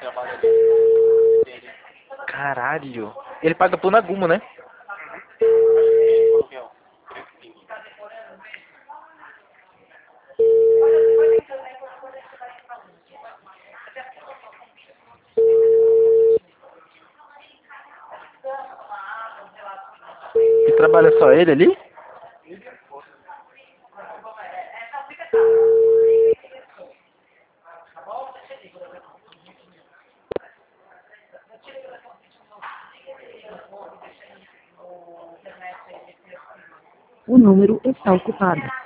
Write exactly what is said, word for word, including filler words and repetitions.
Caralho. Ele paga por Nagumo, né? E trabalha só ele ali? O número está ocupado.